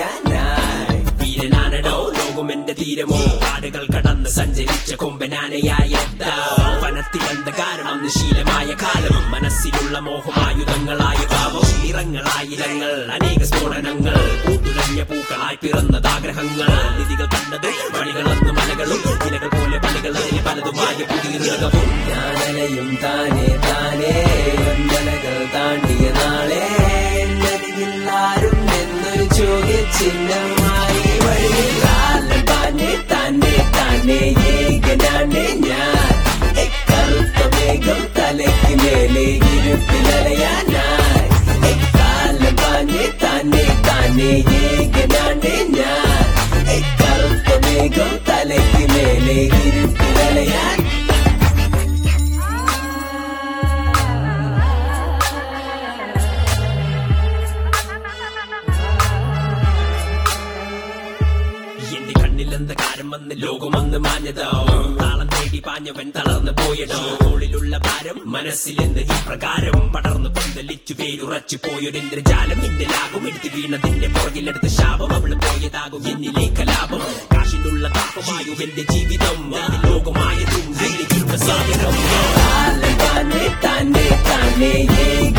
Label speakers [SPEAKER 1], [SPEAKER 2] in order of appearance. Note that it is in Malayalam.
[SPEAKER 1] നിറയാനായി വീരനാനടോ ലോകമെന്റെ തീരമോ കാടുകൾ കടന്ന് സഞ്ചരിച്ച കൊമ്പനാനയായ വനത്തിൽ അന്ധകാരം അന്ന് ശീലമായ കാലം മനസ്സിലുള്ള മോഹമായുധങ്ങളായ ഭാവം നിറങ്ങളായിരങ്ങൾ അനേക സ്ഫോടനങ്ങൾ കൂട്ടുലഞ്ഞ പൂക്കളായി പിറന്നതാഗ്രഹങ്ങൾ നിധികൾ കണ്ടത് വഴികളന്ന് മലകളും ഇലകൾ പോലെ പണികൾ പലതുമായ പുതിയകവും ഞാനലയും താനേ താനേ മലകൾ താണ്ടിയ നാളെ നദിയില്ലാരും എന്നൊരു ചോദ്യചിഹ്നമായി വഴിയിൽ താനെ താനെ താനെ ഏകനാണ് ഞാൻ കറുത്ത മേഘം തലയ്ക്ക് മേലെ ഇരുട്ടിലലയാനായി കാലം താനെ താനെ താനെ ഏകനാണ് ഞാൻ കറുത്ത മേഘം തലയ്ക്ക് മേലെ ഇരുട്ടിലലയാൻ എന്റെ കണ്ണിലെന്തകാരം വന്ന് ലോകമൊന്ന് മാഞ്ഞതോ താളം തേടി പാഞ്ഞവൻ തളർന്നു പോയതോ തോളിലുള്ള ഭാരം മനസ്സിലെന്ന് ഈ പ്രകാരം പടർന്നു പന്തലിച്ചു പേരുറച്ചു പോയൊരിന്ദ്രജാലം എന്റെ ലാഭം എടുത്ത് വീണതിന്റെ പുറകിലെടുത്ത് ശാപം അവള് പോയതാകും എന്നിലെ കലാപം കാശിനുള്ള താപമായും എന്റെ ജീവിതം ലോകമായതും സാഗരം തന്നെ തന്നെ തന്നെ